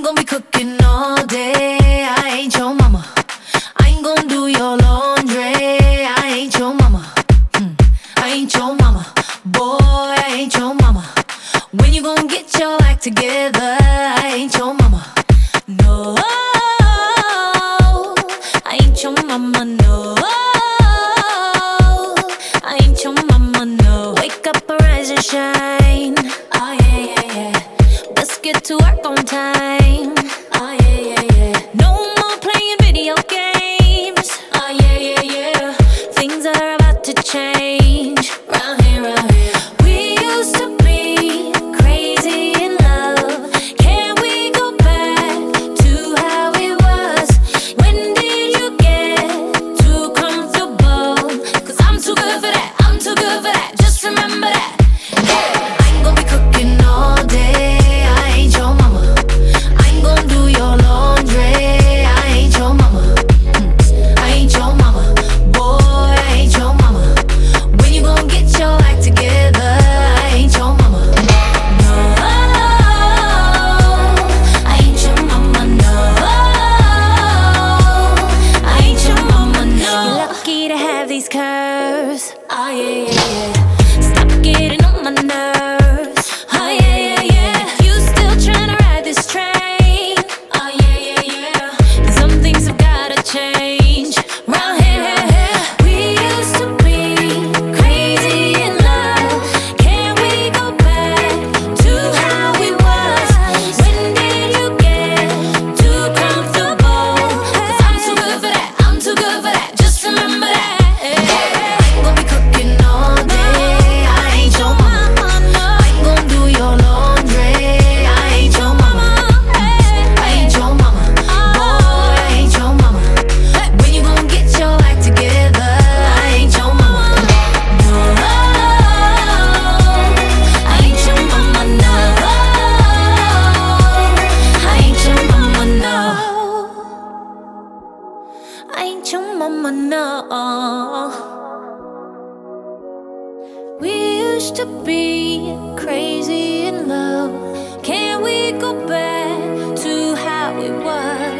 gonna be cooking all day. I ain't your mama. I ain't gonna do your laundry. I ain't your mama. I ain't your mama. Boy, I ain't your mama. When you gonna get your act together? I ain't your mama. No, I ain't your mama. No, I ain't your mama. No. Wake up, arise and shine. Oh yeah, yeah, yeah. Let's get to work on time. Oh yeah, yeah, yeah. No more playing video games. Oh yeah, yeah, yeah. Things are about to change. Round here, round here. We used to be crazy in love. Can we go back to how it was? When did you get too comfortable? 'Cause I'm too good for that. I'm too good for that. Just remember that. I ain't gonna be cooking all day. I ain't your mama. I ain't gonna do your laundry. I ain't your mama. I ain't your mama. Boy, I ain't your mama. When you gonna get your act together? I ain't your mama. No, I ain't your mama. No, I ain't your mama. No. You're lucky to have these curves. Oh yeah, yeah, yeah. Stop getting on my nerves. Oh yeah, yeah, yeah. You still tryna ride this train? Oh yeah, yeah, yeah. Some things have gotta change. Round here, we used to be crazy in love. Can we go back to how it was? When did you get too comfortable? 'Cause I'm too good for that. I'm too good for that. Just remember that. I ain't gonna be cooking all day. I ain't your mama. I ain't gonna do your laundry. I ain't your mama. I ain't your mama. Boy, I ain't your mama. When you gonna get your act together? I ain't your mama. No, I ain't your mama. No, I ain't your mama. No, I ain't your mama. No. We used to be crazy in love. Can we go back to how it was?